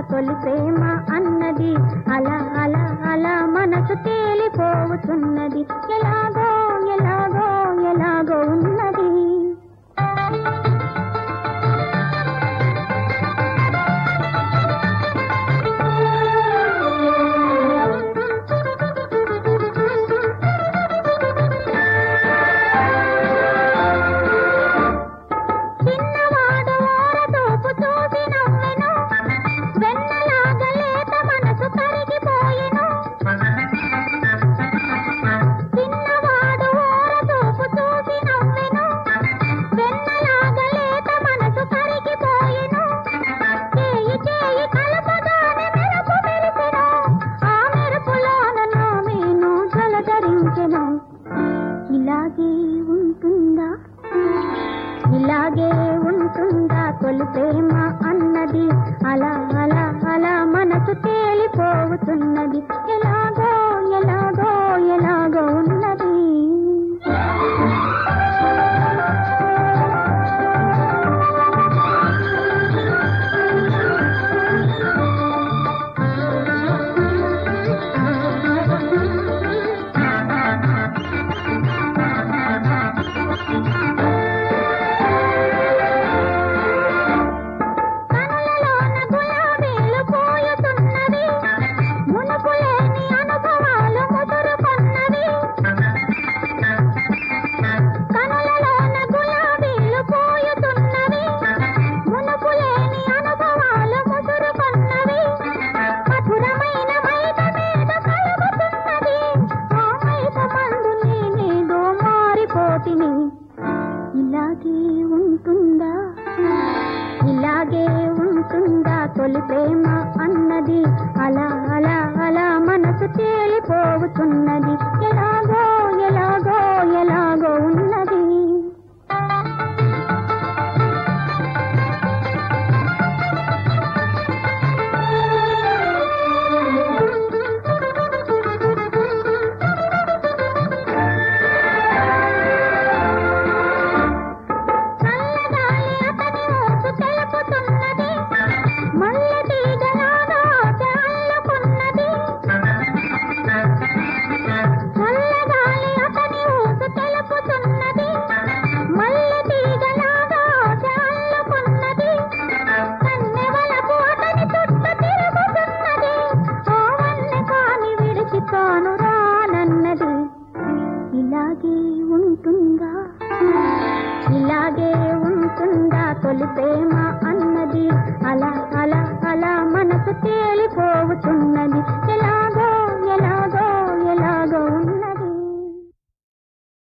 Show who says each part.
Speaker 1: తొలి ప్రేమ అన్నది అలా అలా అలా మనసు తేలిపోతున్నది ఎలాగో ఎలాగో ఎలాగో ఉన్నది ఇలాగే ఉంటుందా తొలి ప్రేమ అన్నది అలా అలా అలా మనసు తేలిపోతున్నది ఎలాగో ఎలాగో ఎలాగో ఉన్నది ఇలాగే ఉంటుందా తొలి ప్రేమ అన్నది అలా అలా అలా మనసు తేలిపోతున్నది ఎలాగో ఎలాగో ఎలాగో ఉన్నది ఇలాగే ఉంటుందా తొలి ప్రేమ అన్నది అలా